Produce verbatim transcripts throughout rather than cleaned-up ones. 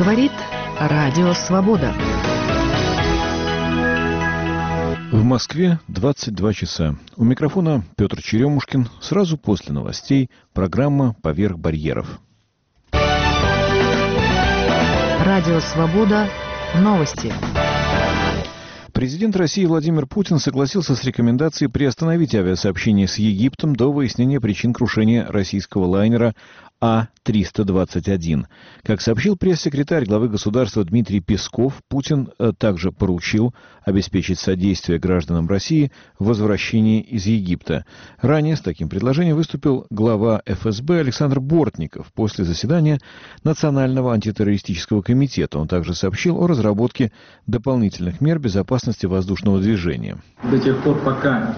Говорит Радио Свобода. В Москве двадцать два часа. У микрофона Петр Черемушкин. Сразу после новостей программа «Поверх барьеров». Радио Свобода. Новости. Президент России Владимир Путин согласился с рекомендацией приостановить авиасообщение с Египтом до выяснения причин крушения российского лайнера А триста двадцать один. Как сообщил пресс-секретарь главы государства Дмитрий Песков, Путин также поручил обеспечить содействие гражданам России в возвращении из Египта. Ранее с таким предложением выступил глава эф эс бэ Александр Бортников после заседания Национального антитеррористического комитета. Он также сообщил о разработке дополнительных мер безопасности воздушного движения. До тех пор, пока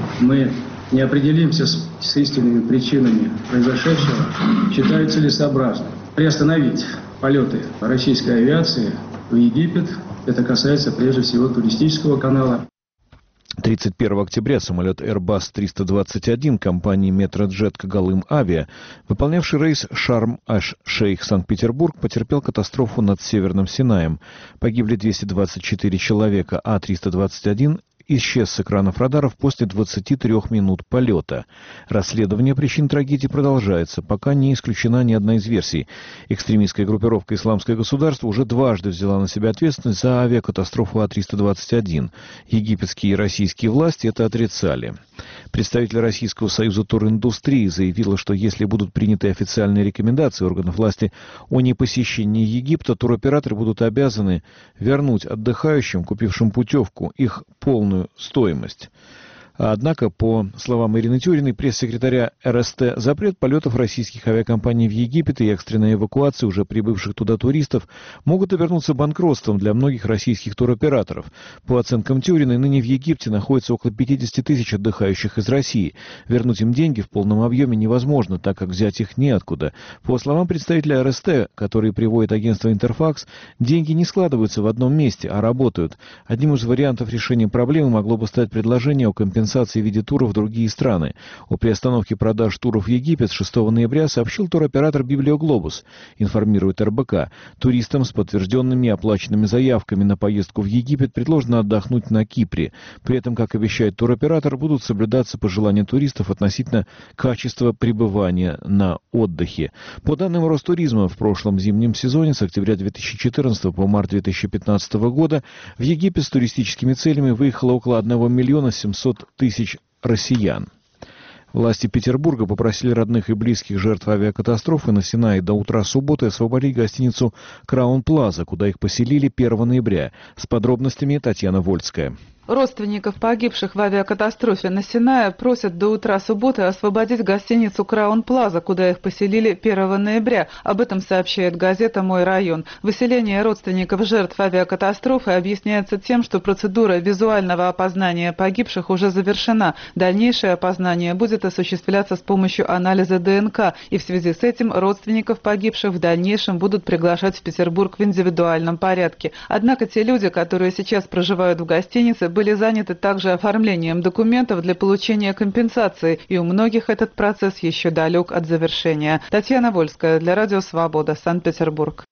мы не определимся с, с истинными причинами произошедшего, считаю целесообразным приостановить полеты российской авиации в Египет. Это касается прежде всего туристического канала. тридцать первого октября самолет Airbus триста двадцать один компании Metrojet Kogalym Avia, выполнявший рейс Шарм-аш-Шейх Санкт-Петербург, потерпел катастрофу над Северным Синаем. Погибли двести двадцать четыре человека, а триста двадцать один исчез с экранов радаров после двадцати трёх минут полета. Расследование причин трагедии продолжается, пока не исключена ни одна из версий. Экстремистская группировка «Исламское государство» уже дважды взяла на себя ответственность за авиакатастрофу А триста двадцать один. Египетские и российские власти это отрицали. Представитель Российского союза туриндустрии заявила, что если будут приняты официальные рекомендации органов власти о непосещении Египта, туроператоры будут обязаны вернуть отдыхающим, купившим путевку, их полную стоимость. Однако, по словам Ирины Тюриной, пресс-секретаря эр эс тэ, запрет полетов российских авиакомпаний в Египет и экстренная эвакуация уже прибывших туда туристов могут обернуться банкротством для многих российских туроператоров. По оценкам Тюриной, ныне в Египте находится около пятьдесят тысяч отдыхающих из России. Вернуть им деньги в полном объеме невозможно, так как взять их неоткуда. По словам представителя эр эс тэ, который приводит агентство «Интерфакс», деньги не складываются в одном месте, а работают. Одним из вариантов решения проблемы могло бы стать предложение о компенсации в виде туров в другие страны. О приостановке продаж туров в Египет с шестого ноября сообщил туроператор «Библиоглобус», информирует эр бэ ка. Туристам с подтвержденными и оплаченными заявками на поездку в Египет предложено отдохнуть на Кипре. При этом, как обещает туроператор, будут соблюдаться пожелания туристов относительно качества пребывания на отдыхе. По данным Ростуризма, в прошлом зимнем сезоне с октября две тысячи четырнадцатого по март две тысячи пятнадцатого года в Египет с туристическими целями выехало около одного миллиона семьсот тысяч россиян. Власти Петербурга попросили родных и близких жертв авиакатастрофы на Синае до утра субботы освободить гостиницу «Краун Плаза», куда их поселили первого ноября. С подробностями Татьяна Вольская. Родственников погибших в авиакатастрофе на Синае просят до утра субботы освободить гостиницу «Краун Плаза», куда их поселили первого ноября. Об этом сообщает газета «Мой район». Выселение родственников жертв авиакатастрофы объясняется тем, что процедура визуального опознания погибших уже завершена. Дальнейшее опознание будет осуществляться с помощью анализа дэ эн ка, и в связи с этим родственников погибших в дальнейшем будут приглашать в Петербург в индивидуальном порядке. Однако те люди, которые сейчас проживают в гостинице, были заняты также оформлением документов для получения компенсации, и у многих этот процесс еще далек от завершения. Татьяна Вольская для Радио Свобода, Санкт-Петербург.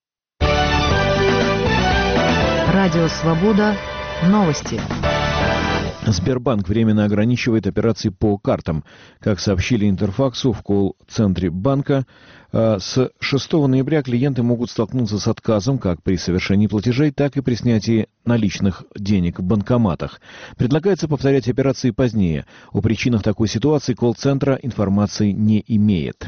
Радио Свобода. Новости. Сбербанк временно ограничивает операции по картам. Как сообщили Интерфаксу, в колл-центре банка с шестого ноября клиенты могут столкнуться с отказом как при совершении платежей, так и при снятии наличных денег в банкоматах. Предлагается повторять операции позднее. О причинах такой ситуации колл-центра информации не имеет.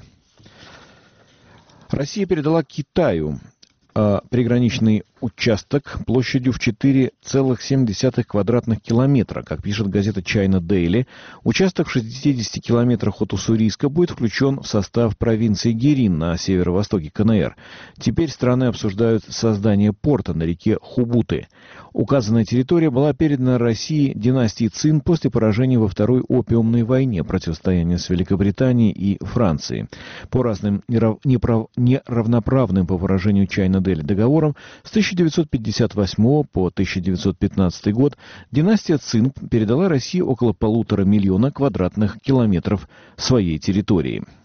Россия передала Китаю приграничный участок площадью в четыре целых семь десятых квадратных километра. Как пишет газета China Daily, участок в шестидесяти километрах от Уссурийска будет включен в состав провинции Гирин на северо-востоке ка эн эр. Теперь страны обсуждают создание порта на реке Хубуты. Указанная территория была передана России династии Цин после поражения во Второй опиумной войне, противостояния с Великобританией и Францией. По разным нерав... неправ... неравноправным по выражению China Daily договорам с тысяча девятьсот пятьдесят восьмого по тысяча девятьсот пятнадцатый год династия Цин передала России около полутора миллиона квадратных километров своей территории.